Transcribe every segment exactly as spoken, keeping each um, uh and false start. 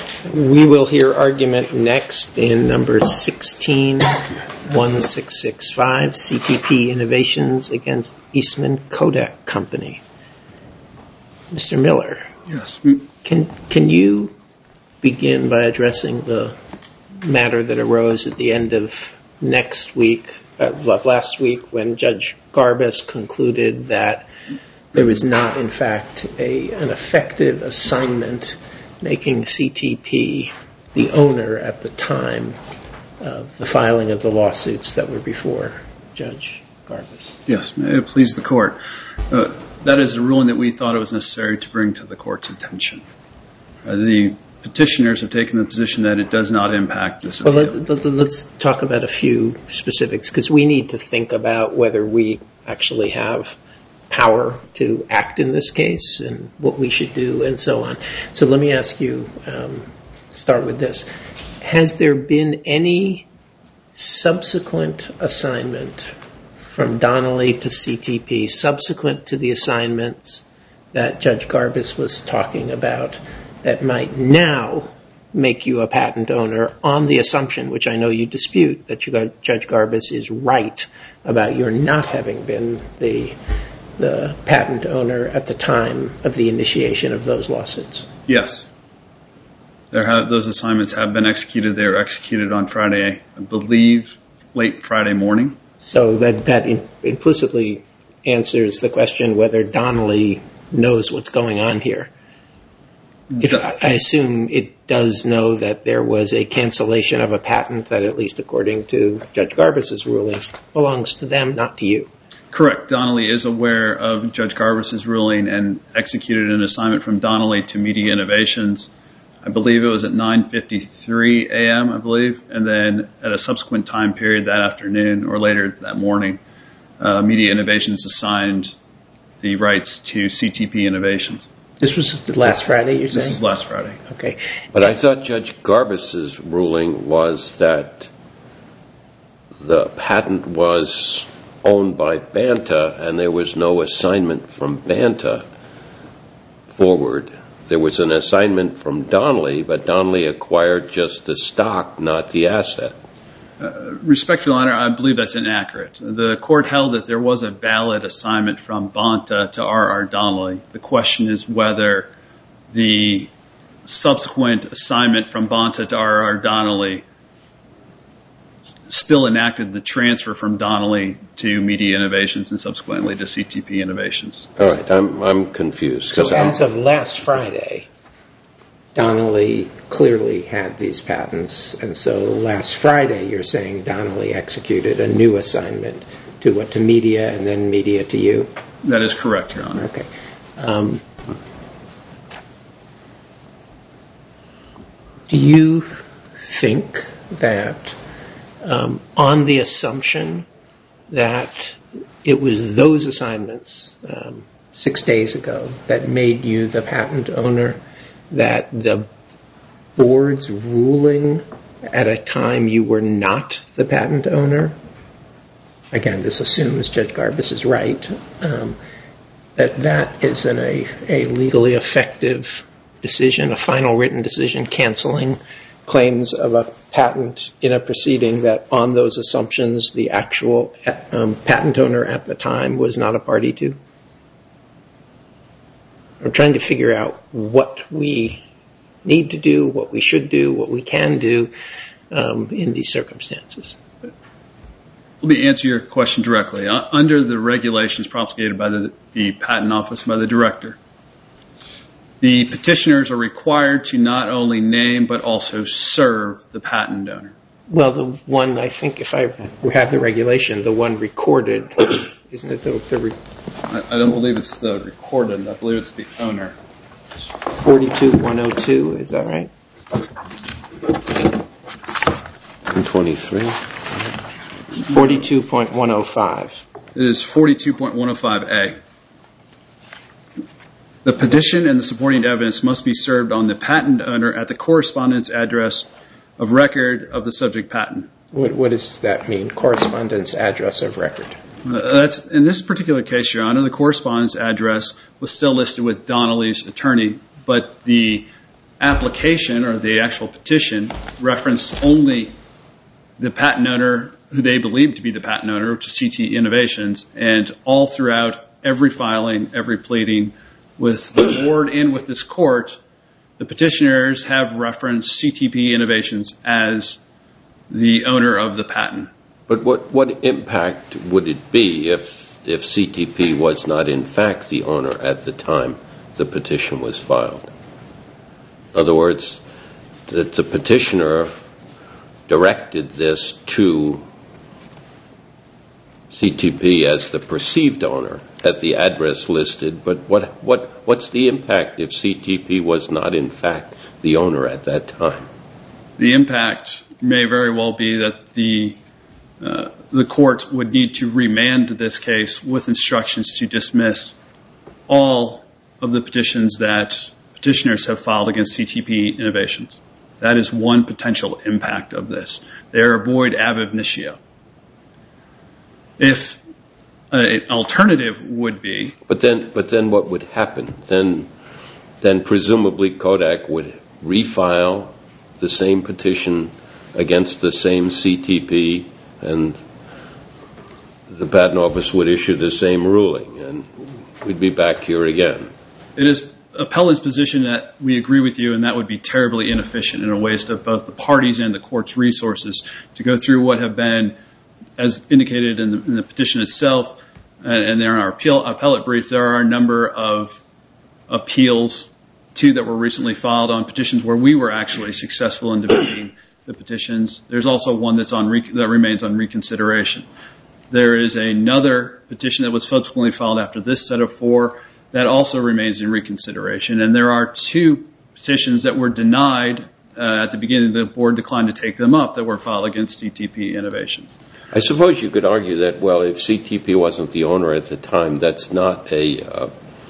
right. We will hear argument next in number sixteen one six six five, C T P Innovations against Eastman Kodak Company. Mister Miller. Yes. Can can you begin by addressing the matter that arose at the end of next week, uh, last week, when Judge Garbus concluded that there was not, in fact, a an effective assignment making C T P the owner at the time of the filing of the lawsuits that were before Judge Garbus? Yes, may it please the court. Uh, that is a ruling that we thought it was necessary to bring to the court's attention. Uh, the petitioners have taken the position that it does not impact this appeal. Well, let, let, let's talk about a few specifics, because we need to think about whether we actually have power to act in this case and what we should do and so on. So let me ask you, um, start with this. Has there been any subsequent assignment from Donnelly to C T P subsequent to the assignments that Judge Garbus was talking about that might now make you a patent owner on the assumption, which I know you dispute, that Judge Garbus is right about your not having been the the patent owner at the time of the initiation of those lawsuits? Yes. There have, those assignments have been executed. They were executed on Friday, I believe, late Friday morning. So that, that in, implicitly answers the question whether Donnelly knows what's going on here. If, I assume it does know that there was a cancellation of a patent that, at least according to Judge Garbus's rulings, belongs to them, not to you. Correct. Donnelly is aware of Judge Garbus's ruling and executed an assignment from Donnelly to Media Innovations. I believe it was at nine fifty-three a.m., I believe, and then at a subsequent time period that afternoon or later that morning, uh, Media Innovations assigned the rights to C T P Innovations. This was last Friday, you're saying? This was last Friday. Okay. But I thought Judge Garbus's ruling was that the patent was owned by Banta and there was no assignment from Banta forward. There was an assignment from Donnelly, but Donnelly acquired just the stock, not the asset. Uh, respectful Honor, I believe that's inaccurate. The court held that there was a valid assignment from Banta to R R. Donnelly. The question is whether the subsequent assignment from Banta to R R. Donnelly still enacted the transfer from Donnelly to Media Innovations and subsequently to C T P Innovations. All right, I'm I'm confused. So I'm, as of last Friday, Donnelly clearly had these patents, and so last Friday you're saying Donnelly executed a new assignment to what, to Media and then Media to you? That is correct, Your Honor. Okay. Um, do you think that um, on the assumption that it was those assignments um, six days ago that made you the patent owner, that the board's ruling at a time you were not the patent owner, again, this assumes Judge Garbus is right, um, that that is an, a, a legally effective decision, a final written decision canceling claims of a patent in a proceeding that on those assumptions the actual um, patent owner at the time was not a party to? I'm trying to figure out what we need to do, what we should do, what we can do um, in these circumstances. Let me answer your question directly. Uh, under the regulations promulgated by the, the Patent Office, by the Director, the petitioners are required to not only name but also serve the patent owner. Well, the one, I think if I have the regulation, the one recorded, isn't it the... the re- I, I don't believe it's the recorded. I believe it's the owner. forty-two one oh two, is that right? one twenty-three forty-two point one oh five. It is forty-two point one oh five A. The petition and the supporting evidence must be served on the patent owner at the correspondence address of record of the subject patent. What, what does that mean, correspondence address of record? Uh, that's in this particular case, Your Honor, the correspondence address was still listed with Donnelly's attorney, but the application or the actual petition referenced only the patent owner who they believed to be the patent owner, which is C T Innovations, and all throughout every filing, every pleading with the board and with this court, the petitioners have referenced C T P Innovations as the owner of the patent. But what, what impact would it be if, if C T P was not in fact the owner at the time the petition was filed? In other words, that the petitioner directed this to C T P as the perceived owner at the address listed, but what, what, what's the impact if C T P was not in fact the owner at that time? The impact may very well be that the uh, the court would need to remand this case with instructions to dismiss all of the petitions that petitioners have filed against C T P Innovations. That is one potential impact of this. They are void ab initio. If an alternative would be, but then, but then what would happen? Then, then presumably Kodak would refile the same petition against the same C T P, and the patent office would issue the same ruling, and we'd be back here again. It is appellant's position that we agree with you, and that would be terribly inefficient and a waste of both the parties and the court's resources to go through what have been, as indicated in the, in the petition itself, and, and there in our appeal, appellate brief, there are a number of appeals, two that were recently filed on petitions where we were actually successful in debating the petitions. There's also one that's on rec- that remains on reconsideration. There is another petition that was subsequently filed after this set of four that also remains in reconsideration. And there are two petitions that were denied uh, at the beginning. The board declined to take them up that were filed against C T P Innovations. I suppose you could argue that, well, if C T P wasn't the owner at the time, that's not a uh,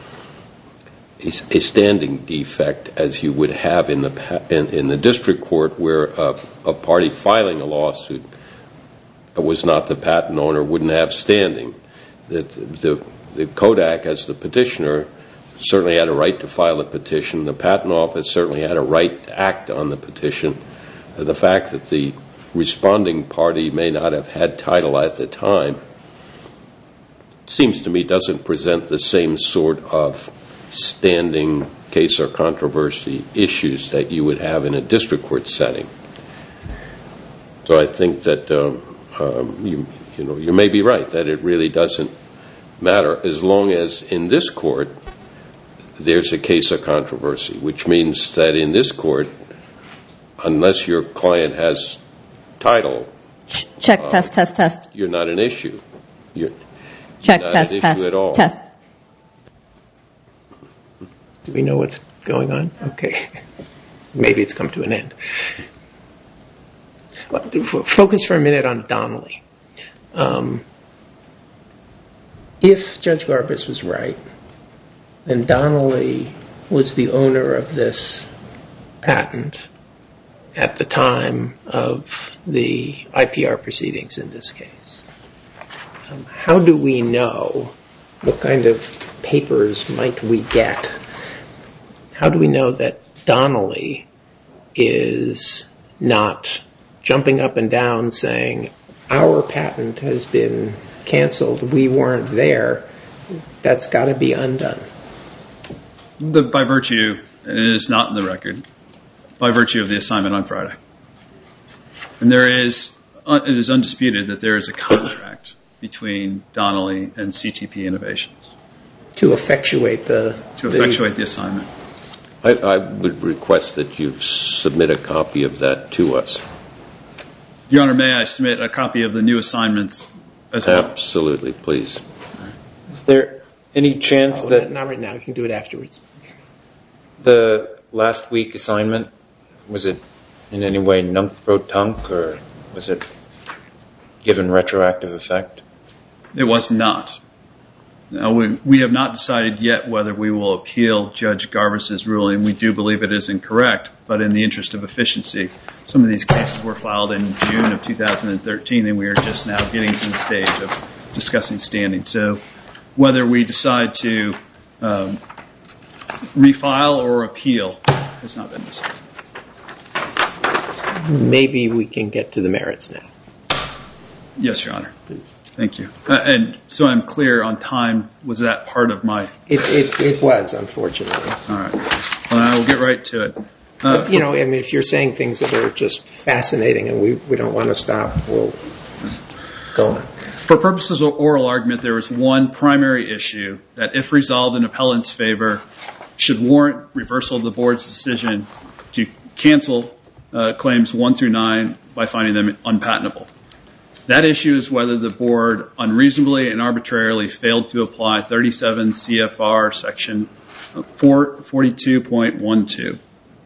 a, a standing defect as you would have in the in, in the district court, where uh, a party filing a lawsuit that was not the patent owner wouldn't have standing. That the, the Kodak, as the petitioner, certainly had a right to file a petition. The patent office certainly had a right to act on the petition. Uh, the fact that the responding party may not have had title at the time seems to me doesn't present the same sort of standing case or controversy issues that you would have in a district court setting. So I think that um, um, you, you know, you may be right that it really doesn't matter as long as in this court there's a case of controversy, which means that in this court, unless your client has title, check uh, test test test. You're not an issue. You're check not test an issue test at all. test. Do we know what's going on? Okay. Maybe it's come to an end. Focus for a minute on Donnelly. Um, if Judge Garbus was right, then Donnelly was the owner of this patent at the time of the I P R proceedings in this case. Um, how do we know? What kind of papers might we get? How do we know that Donnelly is not jumping up and down saying, our patent has been canceled, we weren't there, that's got to be undone? The, by virtue, and it is not in the record, by virtue of the assignment on Friday. And there is, it is undisputed that there is a contract between Donnelly and C T P Innovations. To effectuate the... To effectuate the, the assignment. I, I would request that you submit a copy of that to us. Your Honor, may I submit a copy of the new assignments as well? Absolutely, please. Is there any chance oh, that... Not right now, you can do it afterwards. The last week assignment, was it in any way nunc-pro-tunc, or was it given retroactive effect? It was not. Now, we, we have not decided yet whether we will appeal Judge Garbus's ruling. We do believe it is incorrect, but in the interest of efficiency, some of these cases were filed in June of two thousand thirteen, and we are just now getting to the stage of discussing standing. So whether we decide to um, refile or appeal has not been discussed. Maybe we can get to the merits now. Yes, Your Honor. Please. Thank you. Uh, and so I'm clear on time. Was that part of my... It, it, it was, unfortunately. All right. Well, I will get right to it. Uh, but, you know, I mean, if you're saying things that are just fascinating and we, we don't want to stop, we'll go on. For purposes of oral argument, there is one primary issue that, if resolved in appellant's favor, should warrant reversal of the board's decision to cancel uh, claims one through nine by finding them unpatentable. That issue is whether the board unreasonably and arbitrarily failed to apply thirty-seven C F R section four forty-two point twelve.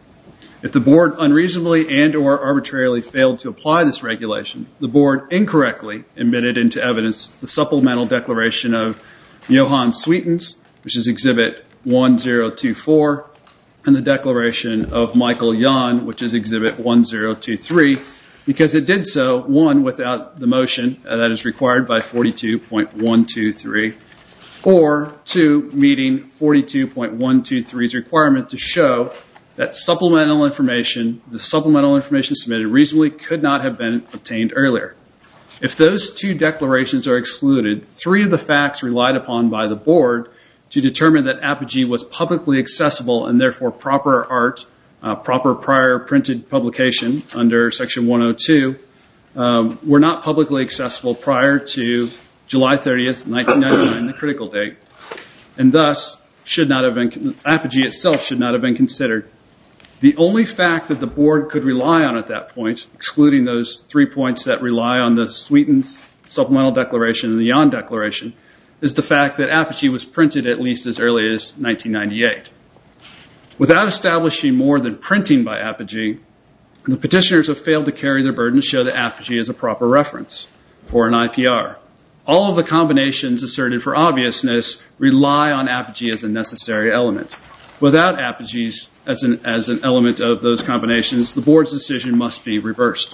If the board unreasonably and or arbitrarily failed to apply this regulation, the board incorrectly admitted into evidence the supplemental declaration of Johann Sweetens, which is Exhibit one zero two four, and the declaration of Michael Jan, which is Exhibit one zero two three, because it did so, one, without the motion uh, that is required by forty-two point one two three, or two, meeting forty-two point one two three's requirement to show that supplemental information, the supplemental information submitted reasonably could not have been obtained earlier. If those two declarations are excluded, three of the facts relied upon by the board to determine that Apogee was publicly accessible and therefore proper art, uh, proper prior printed publication under Section one oh two, um, were not publicly accessible prior to July thirtieth, nineteen ninety-nine, the critical date, and thus should not have been, Apogee itself should not have been considered. The only fact that the board could rely on at that point, excluding those three points that rely on the Sweetens supplemental declaration and the Jan declaration, is the fact that Apogee was printed at least as early as nineteen ninety-eight. Without establishing more than printing by Apogee, the petitioners have failed to carry their burden to show that Apogee is a proper reference for an I P R. All of the combinations asserted for obviousness rely on Apogee as a necessary element. Without Apogees as an, as an element of those combinations, the board's decision must be reversed.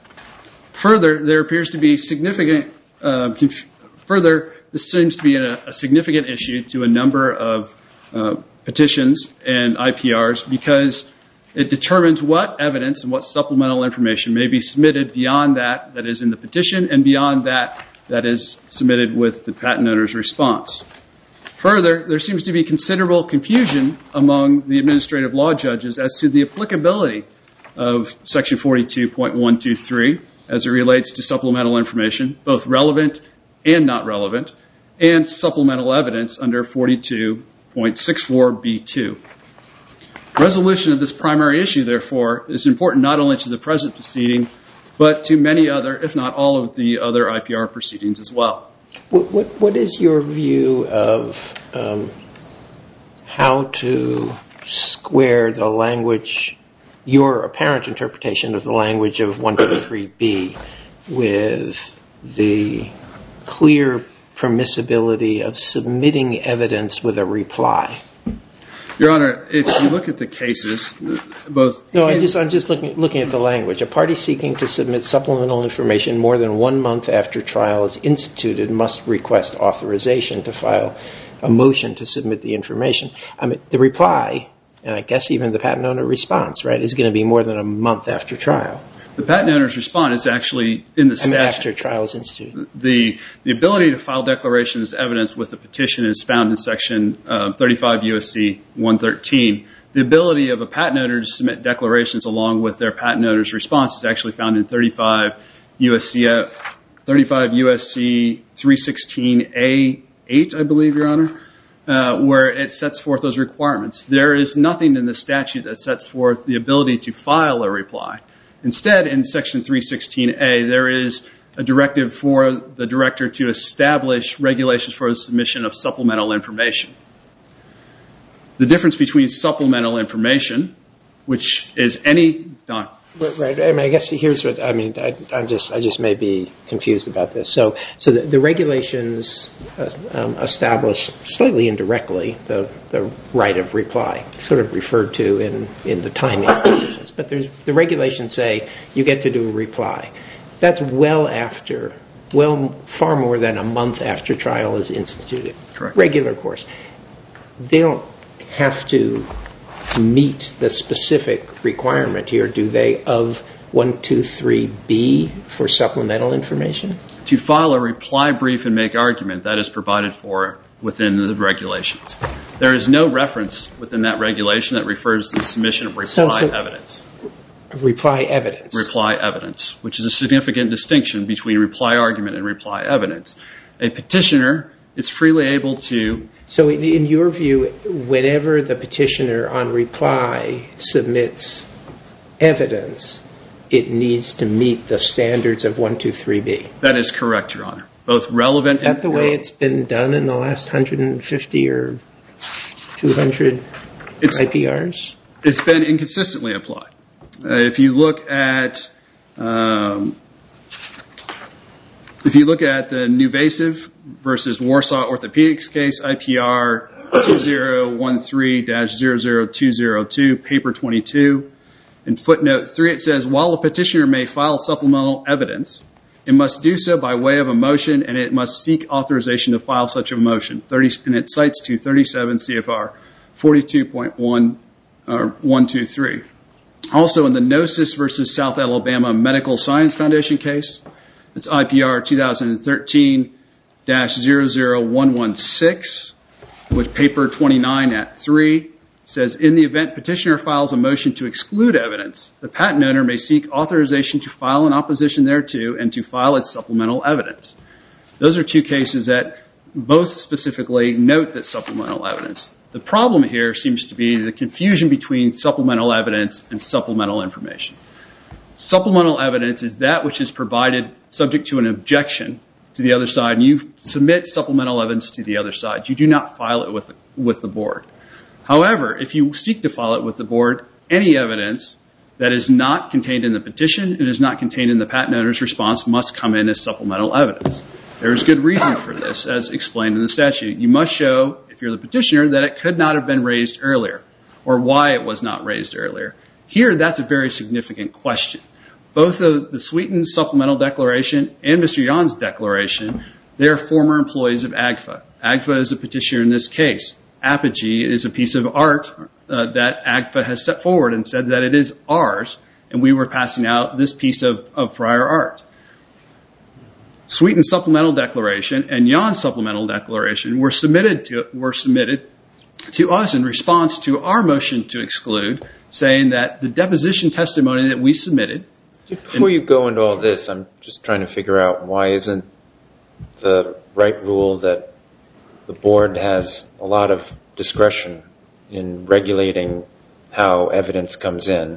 Further, there appears to be significant, uh, conf- further, this seems to be a, a significant issue to a number of uh, petitions and I P Rs because it determines what evidence and what supplemental information may be submitted beyond that that is in the petition and beyond that that is submitted with the patent owner's response. Further, there seems to be considerable confusion among the administrative law judges as to the applicability of Section forty-two point one two three as it relates to supplemental information, both relevant and not relevant, and supplemental evidence under forty-two point six four B two. Resolution of this primary issue, therefore, is important not only to the present proceeding, but to many other, if not all of the other I P R proceedings as well. What, what, what is your view of um, how to square the language, your apparent interpretation of the language of one twenty-three B with the clear permissibility of submitting evidence with a reply? Your Honor, if you look at the cases, both... No, I just, I'm just looking, looking at the language. A party seeking to submit supplemental information more than one month after trial is instituted must request authorization to file a motion to submit the information. I mean, the reply, and I guess even the patent owner response, right, is going to be more than a month after trial. The patent owner's response is actually in the statute. I mean, after trial is instituted. The, the ability to file declaration as evidence with the petition is found in Section uh, thirty-five U S C one thirteen. The ability of a patent owner to submit declarations along with their patent owner's response is actually found in thirty-five U S C uh, thirty-five U S C three sixteen A eight, I believe, Your Honor, uh, where it sets forth those requirements. There is nothing in the statute that sets forth the ability to file a reply. Instead, in Section three sixteen A, there is a directive for the director to establish regulations for the submission of supplemental information. The difference between supplemental information, which is any... Uh, Right. I mean, I guess here's what I mean. I, I'm just, I just may be confused about this. So, so the, the regulations uh, um, establish slightly indirectly the the right of reply, sort of referred to in in the timing provisions. But there's the regulations say you get to do a reply. That's well after, well, far more than a month after trial is instituted. Correct. Regular course. They don't have to meet the specific requirement here, do they, of one two three B for supplemental information? To file a reply brief and make argument, that is provided for within the regulations. There is no reference within that regulation that refers to the submission of reply So- so- evidence. Reply evidence. Reply evidence, which is a significant distinction between reply argument and reply evidence. A petitioner is freely able to... So in, in your view, whenever the petitioner on reply submits evidence, it needs to meet the standards of one two three B. That is correct, Your Honor. Both relevant... Is that the way it's been done in the last one hundred fifty or two hundred It's- I P Rs? It's been inconsistently applied. Uh, if you look at... Um, if you look at the Nuvasiv versus Warsaw Orthopedics case, I P R two zero one three dash zero zero two zero two, paper twenty-two, in footnote three it says, while a petitioner may file supplemental evidence, it must do so by way of a motion, and it must seek authorization to file such a motion. thirty, and it cites to thirty-seven C F R forty-two point one two three. Also in the Gnosis versus South Alabama Medical Science Foundation case, it's I P R twenty thirteen dash zero zero one one six, with paper twenty-nine at three. It says, in the event petitioner files a motion to exclude evidence, the patent owner may seek authorization to file an opposition thereto and to file as supplemental evidence. Those are two cases that both specifically note that supplemental evidence. The problem here seems to be the confusion between supplemental evidence and supplemental information. Supplemental evidence is that which is provided subject to an objection to the other side, and you submit supplemental evidence to the other side. You do not file it with the, with the board. However, if you seek to file it with the board, any evidence that is not contained in the petition and is not contained in the patent owner's response must come in as supplemental evidence. There is good reason for this, as explained in the statute. You must show, if you're the petitioner, that it could not have been raised earlier, or why it was not raised earlier. Here, that's a very significant question. Both the, the Sweeten Supplemental Declaration and Mister Jan's declaration, they are former employees of A G F A. A G F A is a petitioner in this case. Apogee is a piece of art uh, that A G F A has set forward and said that it is ours, and we were passing out this piece of, of prior art. Sweeten Supplemental Declaration and Jan's Supplemental Declaration were submitted to were submitted to us in response to our motion to exclude, saying that the deposition testimony that we submitted. Before you go into all this, I'm just trying to figure out why isn't the right rule that the board has a lot of discretion in regulating how evidence comes in,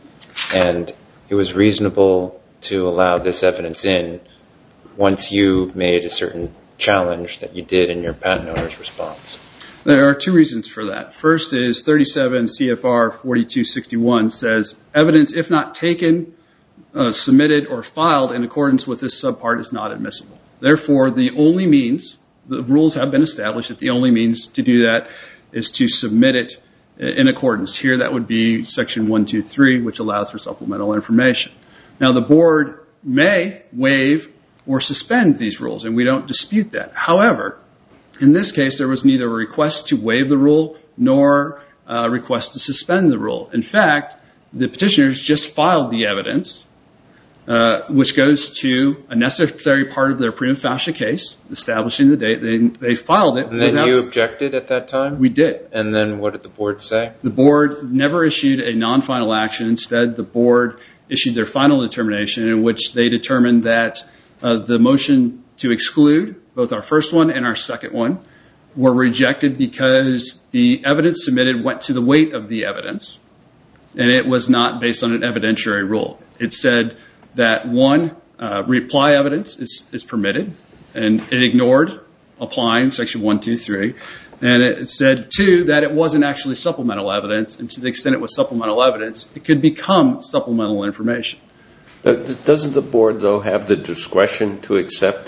and it was reasonable to allow this evidence in once you made a certain challenge that you did in your patent owner's response. There are two reasons for that. First is thirty-seven C F R forty-two sixty-one says, evidence if not taken, uh, submitted, or filed in accordance with this subpart is not admissible. Therefore, the only means, the rules have been established that the only means to do that is to submit it in accordance. Here that would be section one two three, which allows for supplemental information. Now the board may waive or suspend these rules, and we don't dispute that. However, in this case, there was neither a request to waive the rule nor a request to suspend the rule. In fact, the petitioners just filed the evidence, uh, which goes to a necessary part of their prima facie case, establishing the date. They, they filed it. And then you objected at that time? We did. And then what did the board say? The board never issued a non-final action. Instead, the board issued their final determination, in which they determined that uh, the motion to exclude, both our first one and our second one, were rejected because the evidence submitted went to the weight of the evidence, and it was not based on an evidentiary rule. It said that, one, uh, reply evidence is, is permitted, and it ignored applying section one two three. And it said, two, that it wasn't actually supplemental evidence, and to the extent it was supplemental evidence, it could become supplemental information. Doesn't the board, though, have the discretion to accept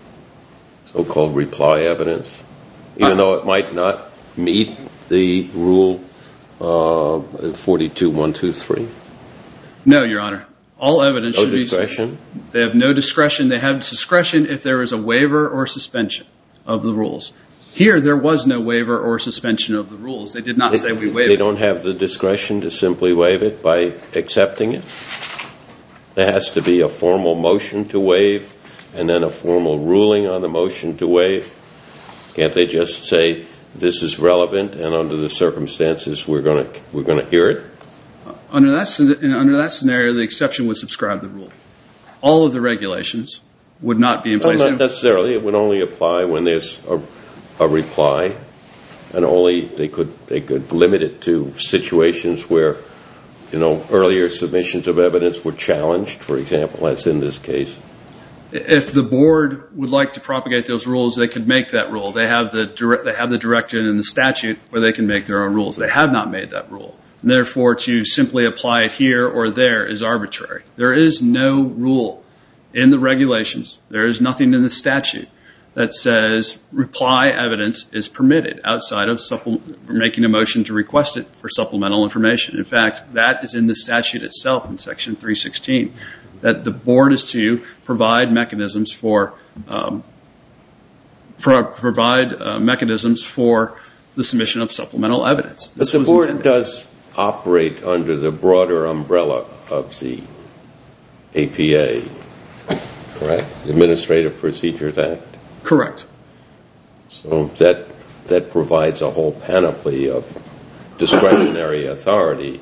so-called reply evidence, even uh, though it might not meet the rule uh, forty-two one two three? No, Your Honor. All evidence no should discretion? be... They have no discretion. They have discretion if there is a waiver or suspension of the rules. Here, there was no waiver or suspension of the rules. They did not they, say we waived They it. don't have the discretion to simply waive it by accepting it? There has to be a formal motion to waive and then a formal ruling on the motion to waive. Can't they just say this is relevant and under the circumstances we're going to we're going to hear it? Under that under that scenario, the exception would subscribe the rule. All of the regulations would not be in place. No, not necessarily. It would only apply when there's a, a reply, and only they could they could limit it to situations where, you know, earlier submissions of evidence were challenged, for example, as in this case. If the board would like to propagate those rules, they could make that rule. They have the direct, they have the direction in the statute where they can make their own rules. They have not made that rule. And therefore, to simply apply it here or there is arbitrary. There is no rule in the regulations. There is nothing in the statute that says reply evidence is permitted outside of supple- making a motion to request it for supplemental information. In fact, that is in the statute itself in Section three sixteen, that the board is to provide mechanisms for um, pro- provide uh, mechanisms for the submission of supplemental evidence. But the board intended. does operate under the broader umbrella of the A P A, correct? The Administrative Procedures Act? Correct. So that that provides a whole panoply of discretionary authority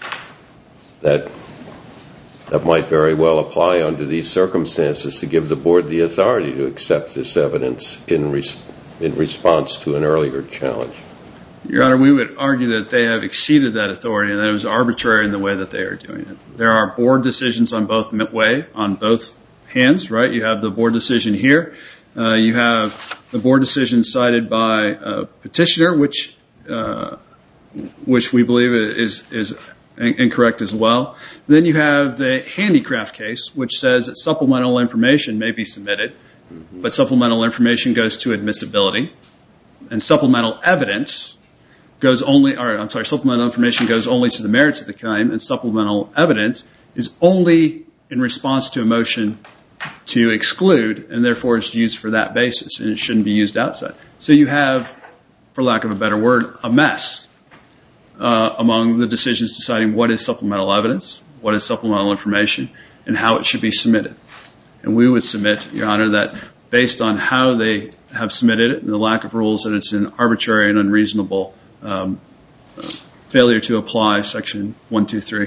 that that might very well apply under these circumstances to give the board the authority to accept this evidence in res- in response to an earlier challenge. Your Honor, we would argue that they have exceeded that authority and that it was arbitrary in the way that they are doing it. There are board decisions on both way, on both hands, right? You have the board decision here. Uh, you have the board decision cited by a petitioner, which uh, which we believe is is incorrect as well. Then you have the handicraft case, which says that supplemental information may be submitted, mm-hmm. but supplemental information goes to admissibility, and supplemental evidence goes only, or I'm sorry, supplemental information goes only to the merits of the claim, and supplemental evidence is only in response to a motion to exclude, and therefore is used for that basis, and it shouldn't be used outside. So you have, for lack of a better word, a mess uh, among the decisions deciding what is supplemental evidence, what is supplemental information, and how it should be submitted. And we would submit, Your Honor, that based on how they have submitted it and the lack of rules, that it's an arbitrary and unreasonable um, uh, failure to apply Section one two three.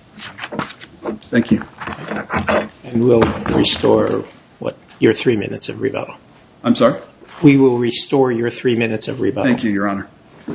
Thank you. And we'll restore, what, your three minutes of rebuttal. I'm sorry? We will restore your three minutes of rebuttal. Thank you, Your Honor.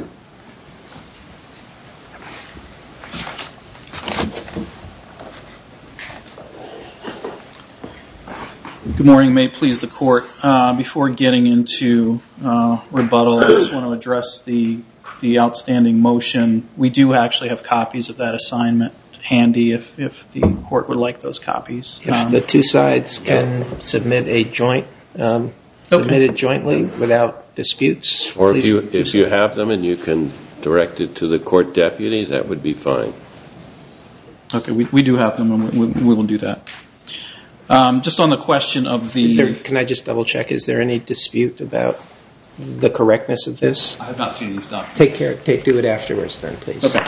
Good morning. May it please the Court. Uh, before getting into uh, rebuttal, I just want to address the the outstanding motion. We do actually have copies of that assignment handy if, if the Court would like those copies. If um, the two sides can yeah. submit a joint, um, submit it jointly without disputes. Or if you if you have them and you can direct it to the court deputy, that would be fine. Okay, we we do have them, and we, we will do that. Um, just on the question of the... Is there, can I just double check? Is there any dispute about the correctness of this? I have not seen these documents. Take care. Take, do it afterwards then, please. Okay.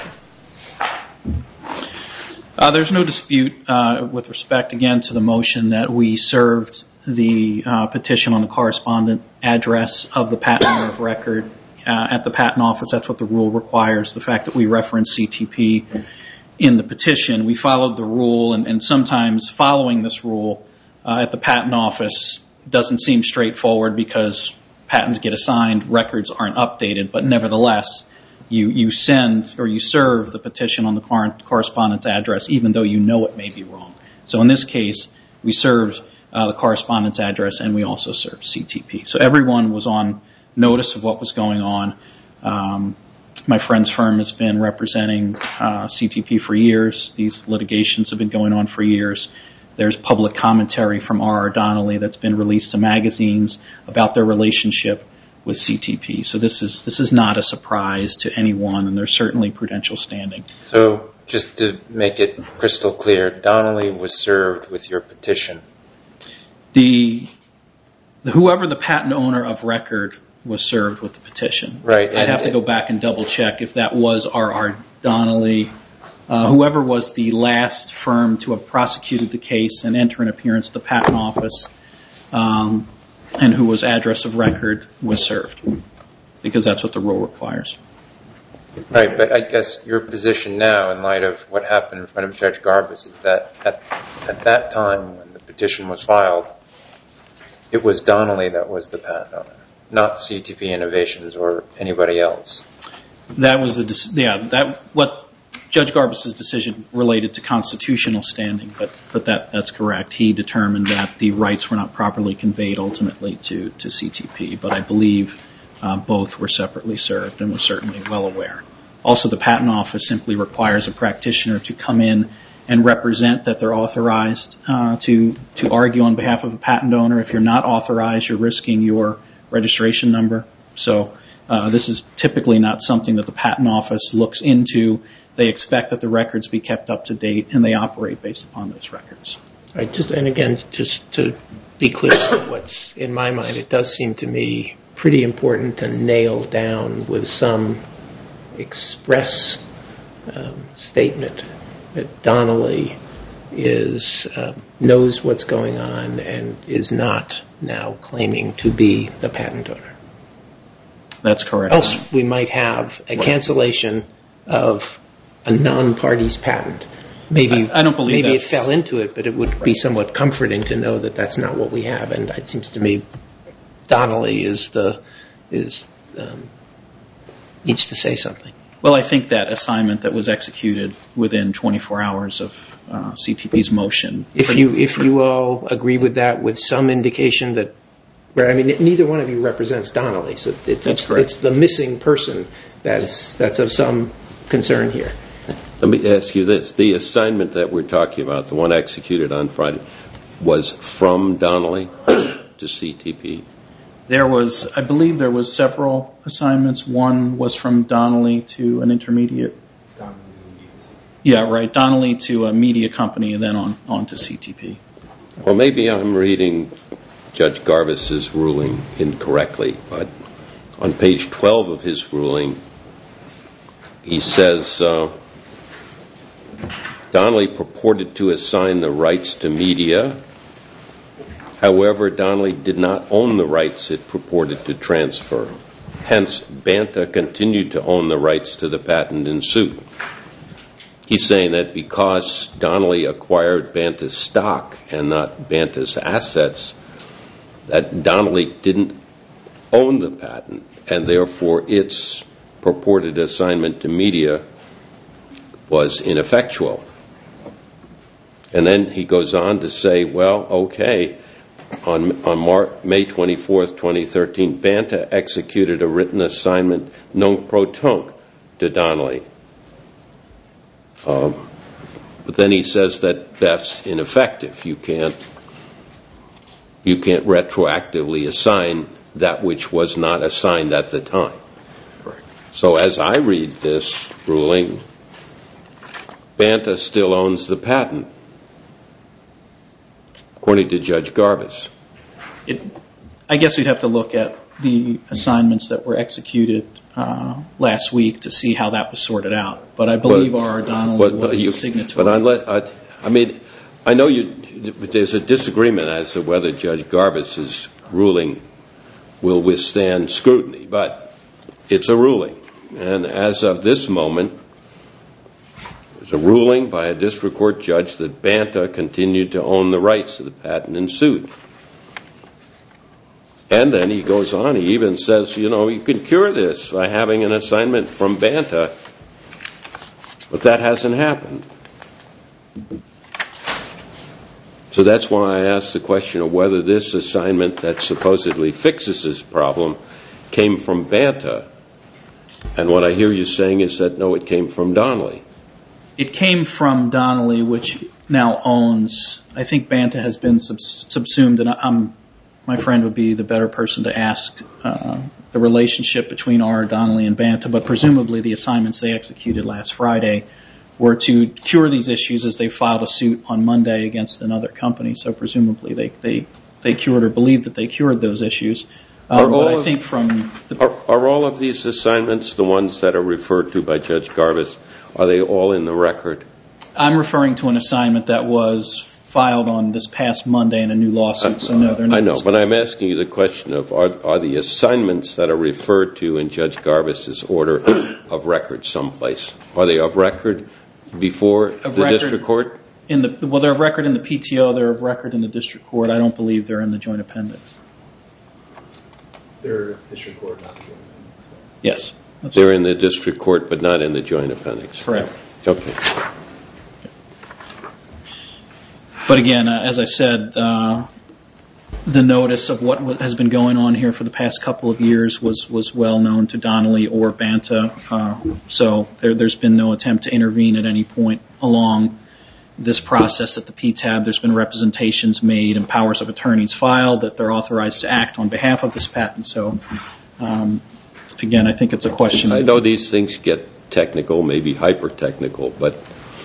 Uh, there's no dispute uh, with respect, again, to the motion that we served the uh, petition on the correspondent address of the patent owner of record uh, at the patent office. That's what the rule requires. The fact that we reference C T P in the petition, we followed the rule, and, and sometimes following this rule uh, at the patent office doesn't seem straightforward because patents get assigned, records aren't updated, but nevertheless, you, you send or you serve the petition on the cor- correspondent's address even though you know it may be wrong. So in this case, we served uh, the correspondent's address and we also served C T P. So everyone was on notice of what was going on. Um, My friend's firm has been representing uh, C T P for years. These litigations have been going on for years. There's public commentary from R R. Donnelly that's been released to magazines about their relationship with C T P. So this is this is not a surprise to anyone, and there's certainly prudential standing. So just to make it crystal clear, Donnelly was served with your petition. The whoever the patent owner of record was served with the petition. Right. I'd have to go back and double check if that was R R. Donnelly, uh, whoever was the last firm to have prosecuted the case and enter an appearance at the Patent Office, um, and who was address of record was served, because that's what the rule requires. Right, but I guess your position now, in light of what happened in front of Judge Garbus, is that at, at that time when the petition was filed, it was Donnelly that was the patent owner, not C T P Innovations or anybody else. That was the yeah that what Judge Garbus's decision related to constitutional standing, but but that that's correct. He determined that the rights were not properly conveyed ultimately to to C T P, but I believe uh, both were separately served and were certainly well aware. Also, the Patent Office simply requires a practitioner to come in and represent that they're authorized uh, to to argue on behalf of a patent owner. If you're not authorized, you're risking your registration number. So uh, this is typically not something that the Patent Office looks into. They expect that the records be kept up to date, and they operate based upon those records. Right, just and again, just to be clear, what's in my mind, it does seem to me pretty important to nail down with some express um, statement that Donnelly is uh, knows what's going on and is not now claiming to be the patent owner. That's correct. Else we might have a cancellation of a non-party's patent. Maybe I, I don't believe maybe it that's... fell into it, but it would be somewhat comforting to know that that's not what we have. And it seems to me Donnelly is the is um, needs to say something. Well, I think that assignment that was executed within twenty-four hours of uh, C T P's motion. If you if you all agree with that, with some indication that, where I mean, neither one of you represents Donnelly, so it's That's correct. it's the missing person that's that's of some concern here. Let me ask you this. The assignment that we're talking about, the one executed on Friday, was from Donnelly to C T P? There was, I believe there was several assignments. One was from Donnelly to an intermediate. Yeah, right. Donnelly to a media company and then on, on to C T P. Well, maybe I'm reading Judge Garbus's ruling incorrectly, but on page twelve of his ruling, he says, uh, Donnelly purported to assign the rights to media. However, Donnelly did not own the rights it purported to transfer. Hence, Banta continued to own the rights to the patent in suit. He's saying that because Donnelly acquired Banta's stock and not Banta's assets, that Donnelly didn't own the patent, and therefore its purported assignment to media was ineffectual. And then he goes on to say, well, okay, on, on Mar- May twenty-fourth, twenty thirteen, Banta executed a written assignment non pro tunc to Donnelly. Um, but then he says that that's ineffective. You can't, you can't retroactively assign that which was not assigned at the time. Correct. So as I read this ruling, Banta still owns the patent, according to Judge Garbus. It, I guess we'd have to look at the assignments that were executed uh, last week to see how that was sorted out. But I believe R R. Donnelly was you, the signatory. But unless, I, I mean, I know you. There's a disagreement as to whether Judge Garbus's ruling will withstand scrutiny, but it's a ruling. And as of this moment, there's a ruling by a district court judge that Banta continued to own the rights to the patent in suit. And then he goes on, he even says, you know, you can cure this by having an assignment from Banta, but that hasn't happened. So that's why I asked the question of whether this assignment that supposedly fixes this problem came from Banta. And what I hear you saying is that, no, it came from Donnelly. It came from Donnelly, which now owns, I think Banta has been subs- subsumed, and I'm, my friend would be the better person to ask uh, the relationship between R R. Donnelly and Banta, but presumably the assignments they executed last Friday were to cure these issues as they filed a suit on Monday against another company, so presumably they, they, they cured or believed that they cured those issues. Um, but I think from the are, are all of these assignments, the ones that are referred to by Judge Garbus, are they all in the record? I'm referring to an assignment that was filed on this past Monday in a new lawsuit. So no, they're not. I know, but I'm asking you the question of are, are the assignments that are referred to in Judge Garbus's order of record someplace? Are they of record before Of the record district court? In the well, they're of record in the P T O. They're of record in the district court. I don't believe they're in the joint appendix. They're district court, not the joint appendix. Yes, that's They're in the district court, but not in the joint appendix. correct. Okay. But again, uh, as I said, uh, the notice of what w- has been going on here for the past couple of years was, was well known to Donnelly or Banta. Uh, so there, there's been no attempt to intervene at any point along this process at the P T A B. There's been representations made and powers of attorneys filed that they're authorized to act on behalf of this patent. So um, again, I think it's a question. I know these things get technical, maybe hyper-technical, but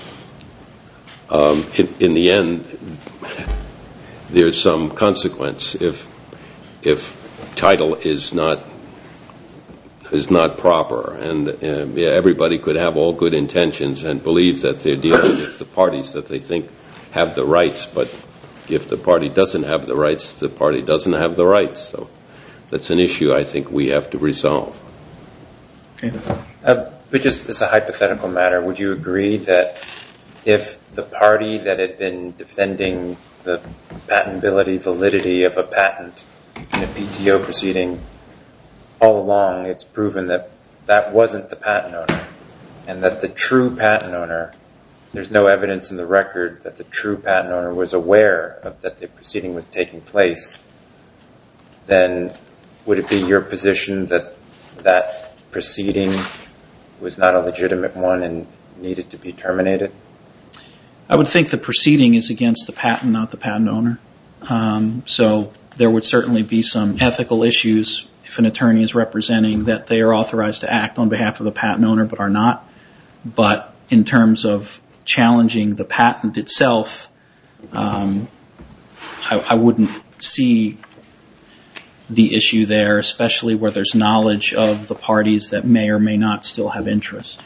Um, in, in the end, there's some consequence if if title is not is not proper, and uh, yeah, everybody could have all good intentions and believe that they're dealing with the parties that they think have the rights, but if the party doesn't have the rights, the party doesn't have the rights. So that's an issue I think we have to resolve. Okay. Uh, but just as a hypothetical matter, would you agree that if the party that had been defending the patentability, validity of a patent in a P T O proceeding all along, it's proven that that wasn't the patent owner, and that the true patent owner, there's no evidence in the record that the true patent owner was aware of that the proceeding was taking place, then would it be your position that that proceeding was not a legitimate one and needed to be terminated? I would think the proceeding is against the patent, not the patent owner. Um, so there would certainly be some ethical issues if an attorney is representing that they are authorized to act on behalf of the patent owner but are not. But in terms of challenging the patent itself, um, I, I wouldn't see the issue there, especially where there's knowledge of the parties that may or may not still have interest.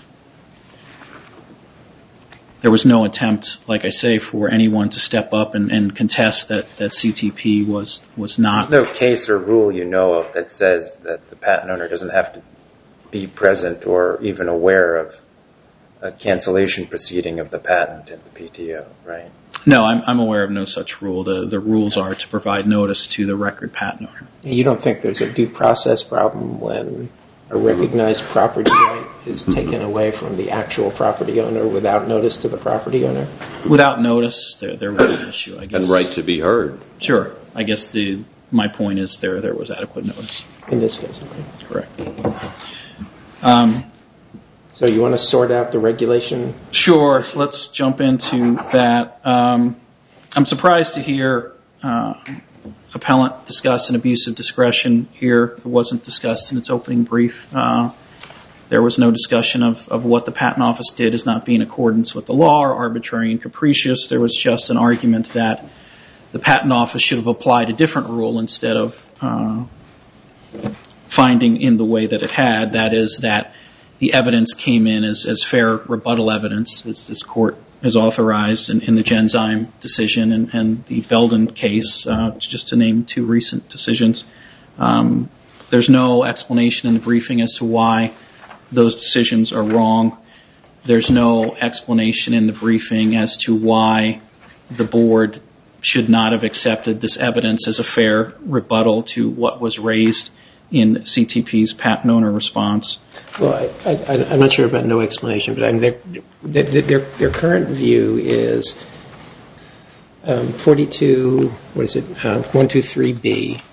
There was no attempt, like I say, for anyone to step up and, and contest that, that C T P was, was not. There's no case or rule you know of that says that the patent owner doesn't have to be present or even aware of a cancellation proceeding of the patent in the P T O, right? No, I'm, I'm aware of no such rule. The, the rules are to provide notice to the record patent owner. You don't think there's a due process problem when a recognized property right is taken away from the actual property owner without notice to the property owner? Without notice, there, there was an issue, I guess. And right to be heard. Sure. I guess the my point is there there was adequate notice. In this case, okay. Correct. Um, so you want to sort out the regulation? Sure. Let's jump into that. Um, I'm surprised to hear uh, appellant discuss an abuse of discretion here. It wasn't discussed in its opening brief. Uh, there was no discussion of, of what the Patent Office did as not being in accordance with the law or arbitrary and capricious. There was just an argument that the Patent Office should have applied a different rule instead of uh, finding in the way that it had. That is that the evidence came in as, as fair rebuttal evidence, as this court has authorized in, in the Genzyme decision and, and the Belden case, uh, just to name two recent decisions. Um, there's no explanation in the briefing as to why those decisions are wrong. There's no explanation in the briefing as to why the board should not have accepted this evidence as a fair rebuttal to what was raised in C T P's patent owner response. Well, I, I, I'm not sure about no explanation, but I mean, their, their, their current view is um, forty-two, what is it, uh, one two three B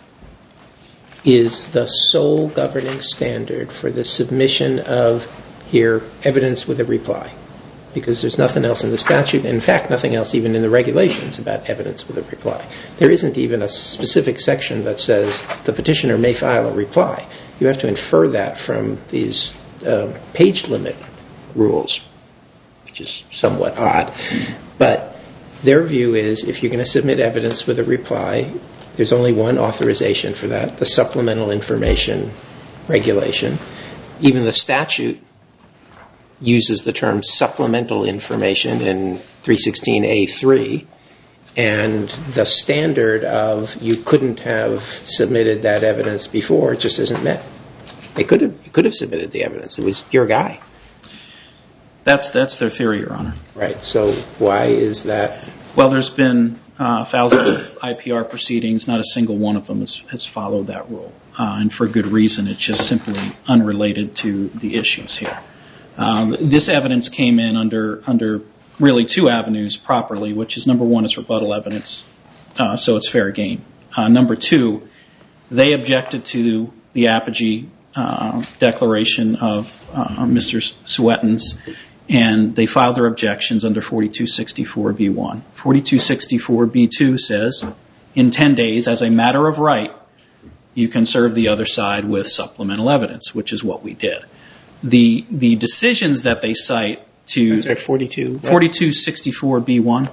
is the sole governing standard for the submission of, here, evidence with a reply. Because there's nothing else in the statute, in fact, nothing else even in the regulations about evidence with a reply. There isn't even a specific section that says the petitioner may file a reply. You have to infer that from these um, page limit rules, which is somewhat odd. But their view is if you're going to submit evidence with a reply, There's only one authorization for that, the supplemental information regulation. Even the statute uses the term supplemental information in three sixteen A three, and the standard of you couldn't have submitted that evidence before just isn't met. They could have, you could have submitted the evidence. It was your guy. That's that's their theory, Your Honor. Right. So why is that? Well, there's been uh, thousands of I P R proceedings. Not a single one of them has, has followed that rule, uh, and for good reason. It's just simply unrelated to the issues here. Um, this evidence came in under under really two avenues properly, which is number one is rebuttal evidence, uh, so it's fair game. Uh, number two, they objected to the apogee uh, declaration of uh, Mister Sweatin's, and they filed their objections under forty-two sixty-four B one. forty-two sixty-four B two says, in ten days, as a matter of right, you can serve the other side with supplemental evidence, which is what we did. The the decisions that they cite to sorry, forty-two forty-two sixty-four B one.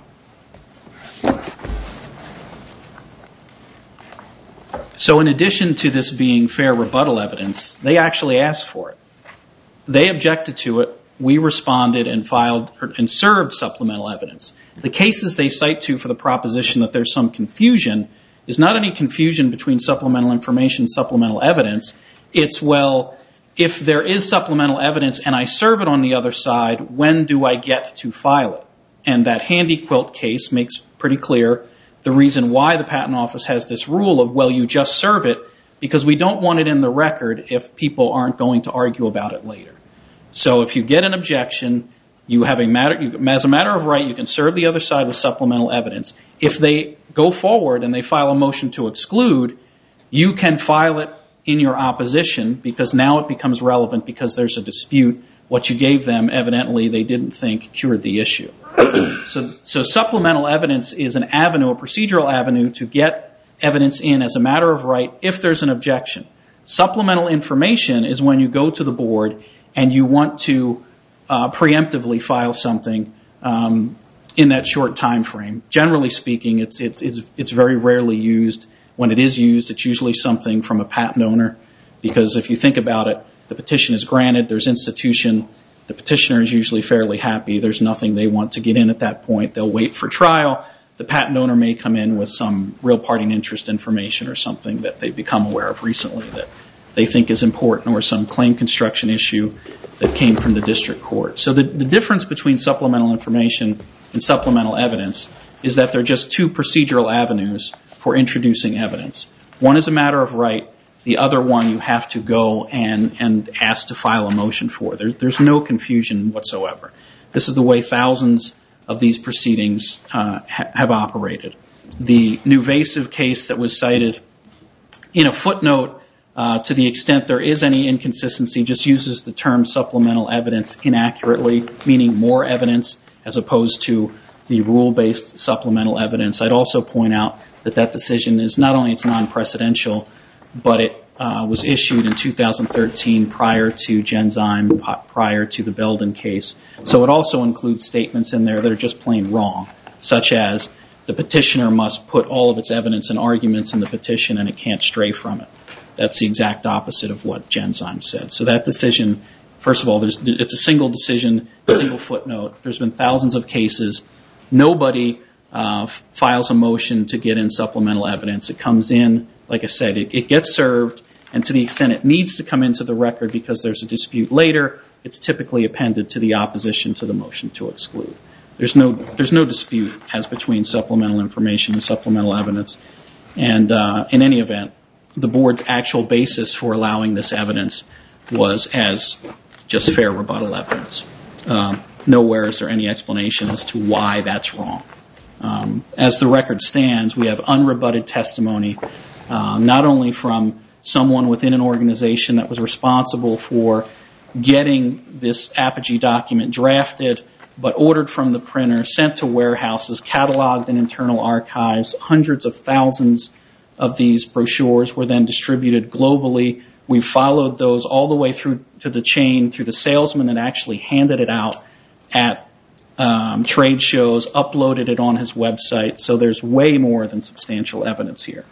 So in addition to this being fair rebuttal evidence, they actually asked for it. They objected to it. We responded and filed and served supplemental evidence. The cases they cite to for the proposition that there's some confusion is not any confusion between supplemental information and supplemental evidence. It's, well, if there is supplemental evidence and I serve it on the other side, when do I get to file it? And that Handy Quilt case makes pretty clear the reason why the Patent Office has this rule of, well, you just serve it, because we don't want it in the record if people aren't going to argue about it later. So if you get an objection, you have a matter, you, as a matter of right, you can serve the other side with supplemental evidence. If they go forward and they file a motion to exclude, you can file it in your opposition, because now it becomes relevant because there's a dispute. What you gave them, evidently, they didn't think cured the issue. So, so supplemental evidence is an avenue, a procedural avenue to get evidence in as a matter of right if there's an objection. Supplemental information is when you go to the board and you want to uh, preemptively file something um, in that short time frame. Generally speaking, it's, it's, it's, it's very rarely used. When it is used, it's usually something from a patent owner, because if you think about it, the petition is granted, there's institution, the petitioner is usually fairly happy, there's nothing they want to get in at that point, they'll wait for trial, the patent owner may come in with some real party and interest information or something that they've become aware of recently that they think is important, or some claim construction issue that came from the district court. So the, the difference between supplemental information and supplemental evidence is that they're just two procedural avenues for introducing evidence. One is a matter of right. The other one you have to go and, and ask to file a motion for. There, there's no confusion whatsoever. This is the way thousands of these proceedings uh, ha- have operated. The Nuvasiv case that was cited in a footnote, uh, to the extent there is any inconsistency, just uses the term supplemental evidence inaccurately, meaning more evidence as opposed to the rule-based supplemental evidence. I'd also point out that that decision is not only it's non-precedential, but it uh, was issued in two thousand thirteen prior to Genzyme, prior to the Belden case. So it also includes statements in there that are just plain wrong, such as the petitioner must put all of its evidence and arguments in the petition and it can't stray from it. That's the exact opposite of what Genzyme said. So that decision, first of all, there's, it's a single decision, a single footnote. There's been thousands of cases. Nobody uh, files a motion to get in supplemental evidence. It comes in, like I said, it, it gets served, and to the extent it needs to come into the record because there's a dispute later, it's typically appended to the opposition to the motion to exclude. There's no there's no dispute as between supplemental information and supplemental evidence. And uh, in any event, the board's actual basis for allowing this evidence was as just fair rebuttal evidence. Um, nowhere is there any explanation as to why that's wrong. Um, as the record stands, we have unrebutted testimony, uh, not only from someone within an organization that was responsible for getting this Apogee document drafted, but ordered from the printer, sent to warehouses, cataloged in internal archives. Hundreds of thousands of these brochures were then distributed globally. We followed those all the way through to the chain, through the salesman that actually handed it out at um, trade shows, uploaded it on his website. So there's way more than substantial evidence here.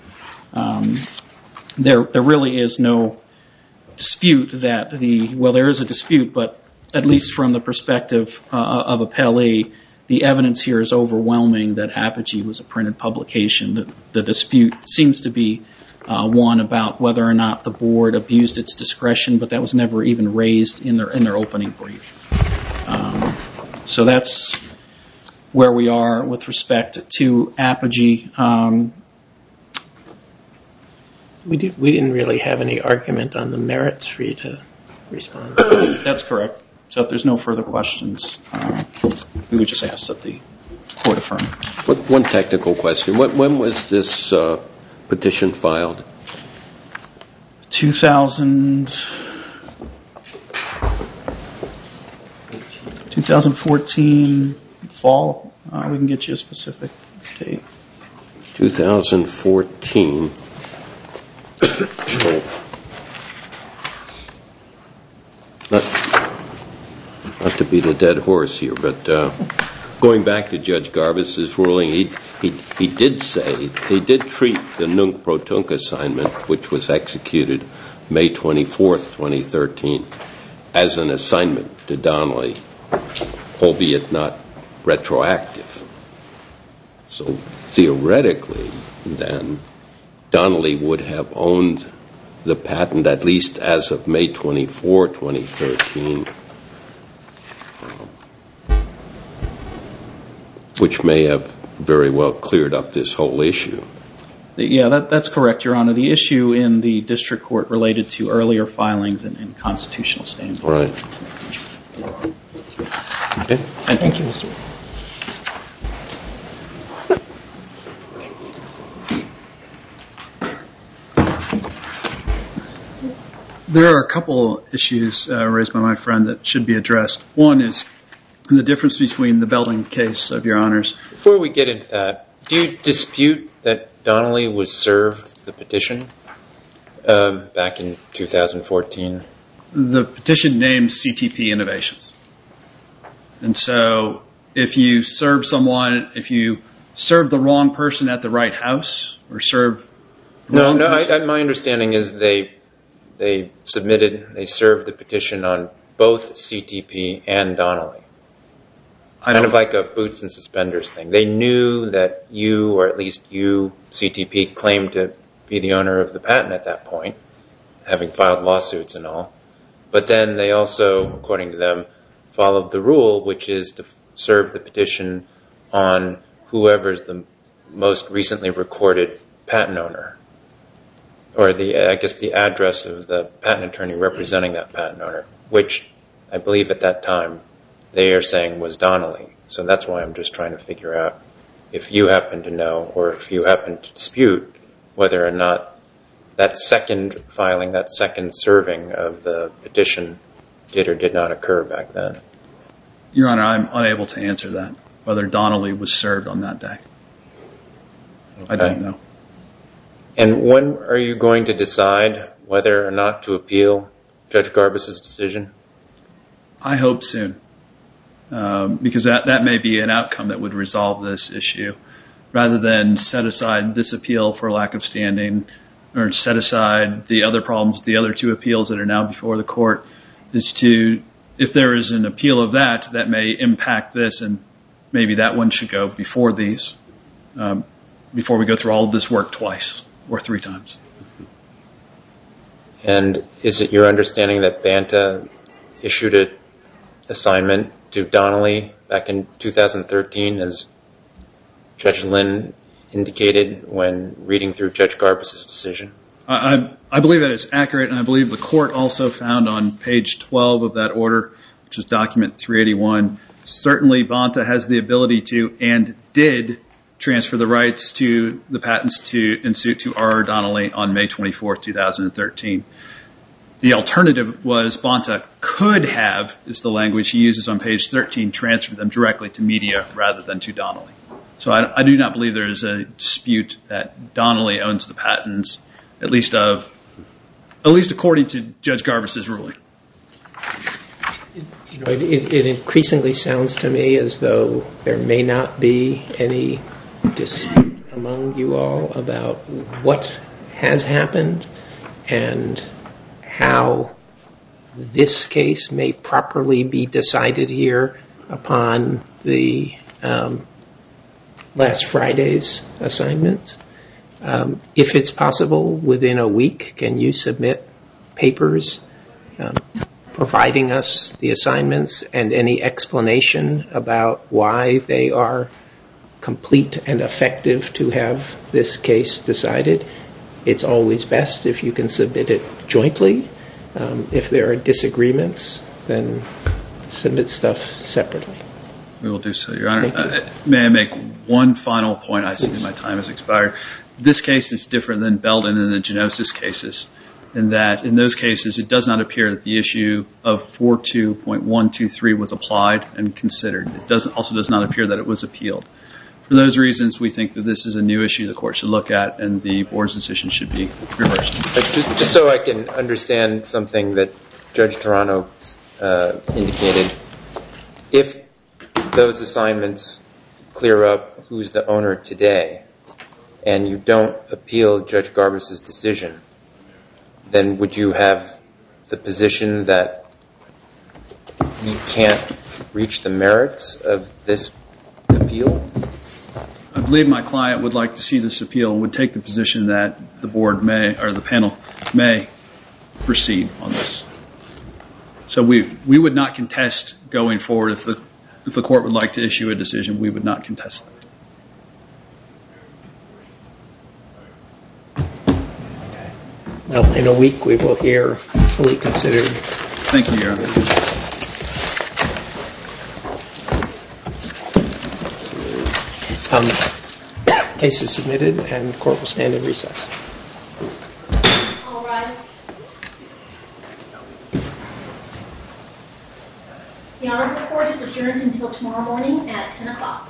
Um, there, there really is no dispute that the, well, there is a dispute, but at least from the perspective uh, of appellee, the evidence here is overwhelming that Apogee was a printed publication. The, the dispute seems to be uh, one about whether or not the board abused its discretion, but that was never even raised in their in their opening brief. Um, so that's where we are with respect to Apogee. Um, we did we didn't really have any argument on the merits for you to respond. That's correct. So if there's no further questions, uh, we would just ask that the court affirm. One technical question. When, when was this uh, petition filed? two thousand, twenty fourteen fall. Uh, we can get you a specific date. twenty fourteen. So, not, not to beat a dead horse here, but uh, going back to Judge Garbus's ruling, he, he he did say, he did treat the Nunc Pro Tunc assignment, which was executed May twenty-fourth, twenty thirteen, as an assignment to Donnelly, albeit not retroactive. So theoretically, then, Donnelly would have owned the patent at least as of May twenty-fourth, twenty thirteen, um, which may have very well cleared up this whole issue. Yeah, that, that's correct, Your Honor. The issue in the district court related to earlier filings and, and constitutional standing. Right. Okay. Thank you, Mister There are a couple issues uh, raised by my friend that should be addressed. One is the difference between the Belding case of Your Honors. Before we get into that, do you dispute that Donnelly was served the petition um, back in two thousand fourteen? The petition names C T P Innovations. And so if you serve someone, if you serve the wrong person at the right house or serve... No, no, I, I, my understanding is they... They submitted, they served the petition on both C T P and Donnelly. Kind of like a boots and suspenders thing. They knew that you, or at least you, C T P, claimed to be the owner of the patent at that point, having filed lawsuits and all. But then they also, according to them, followed the rule, which is to serve the petition on whoever's the most recently recorded patent owner. Or the, I guess, the address of the patent attorney representing that patent owner, which I believe at that time they are saying was Donnelly. So that's why I'm just trying to figure out if you happen to know or if you happen to dispute whether or not that second filing, that second serving of the petition did or did not occur back then. Your Honor, I'm unable to answer that, whether Donnelly was served on that day. Okay. I don't know. And when are you going to decide whether or not to appeal Judge Garbus's decision? I hope soon, um, because that, that may be an outcome that would resolve this issue, rather than set aside this appeal for lack of standing or set aside the other problems, the other two appeals that are now before the court, is to, if there is an appeal of that, that may impact this, and maybe that one should go before these, um, before we go through all of this work twice. Or three times. And is it your understanding that Banta issued an assignment to Donnelly back in two thousand thirteen, as Judge Lynn indicated when reading through Judge Garbus's decision? I, I, I believe that is accurate, and I believe the court also found on page twelve of that order, which is document three eighty-one, certainly Banta has the ability to and did transfer the rights to the patents to in suit to R. Donnelly on May twenty-fourth, two thousand thirteen. The alternative was Banta could have, is the language he uses on page thirteen, transferred them directly to media rather than to Donnelly. So I, I do not believe there is a dispute that Donnelly owns the patents, at least of, at least according to Judge Garbus's ruling. You know, it, it increasingly sounds to me as though there may not be any dispute among you all about what has happened and how this case may properly be decided here upon the um, last Friday's assignments. Um, if it's possible, within a week, can you submit papers um, providing us the assignments and any explanation about why they are complete and effective to have this case decided? It's always best if you can submit it jointly. Um, if there are disagreements, then submit stuff separately. We will do so, Your Honor. Uh, may I make one final point? I see my time has expired. This case is different than Belden and the Genosis cases in that in those cases it does not appear that the issue of four two point one two three was applied and considered. It does, also does not appear that it was appealed. For those reasons, we think that this is a new issue the court should look at and the board's decision should be reversed. But just, just so I can understand something that Judge Toronto uh, indicated, if those assignments clear up who's the owner today and you don't appeal Judge Garbus's decision, then would you have the position that we can't reach the merits of this appeal? I believe my client would like to see this appeal and would take the position that the board may, or the panel may proceed on this. So we we would not contest going forward. If the if the court would like to issue a decision, we would not contest that. Well, in a week we will hear fully considered. Thank you, Your Honor. Um, case is submitted and court will stand in recess. All rise. The Honorable Court is adjourned until tomorrow morning at ten o'clock.